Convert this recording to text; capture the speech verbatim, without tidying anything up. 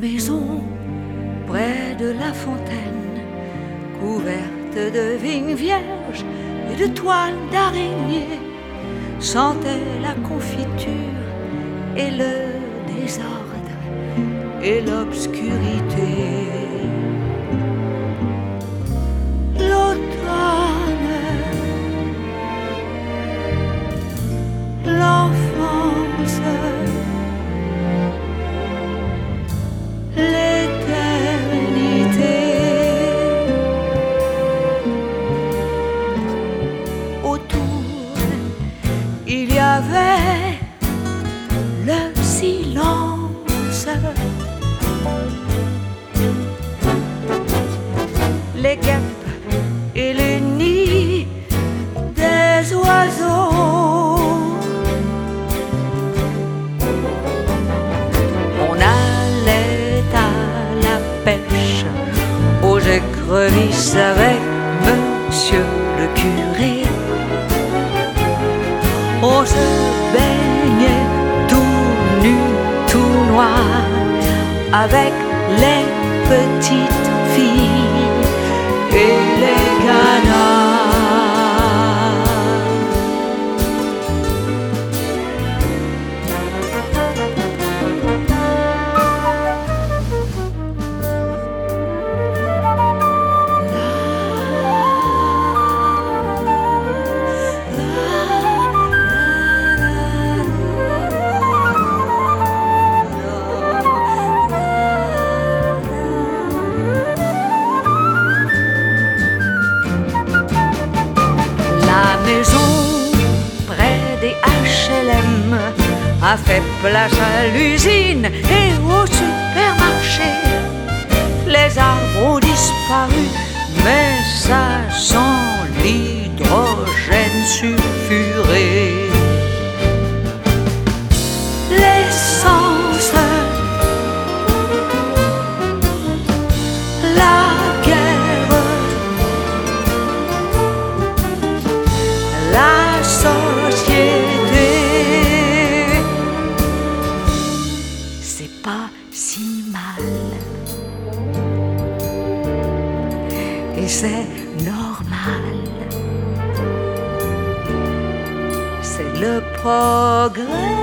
maison près de la fontaine, couverte de vignes vierges et de toiles d'araignées, sentait la confiture et le désordre et l'obscurité. L'automne, l'enfance, l'éternité. Autour, il y avait le silence, les guêpes et les nids des oiseaux. On allait à la pêche aux écrevisses avec monsieur le curé. On se baignait tout nu, tout noir, avec les petites filles et les canards. A fait place à l'usine et au supermarché. Les arbres ont disparu, mais ça sent l'hydrogène sulfuré. L'essence, la guerre, la société. C'est pas si mal, et c'est normal. C'est le progrès.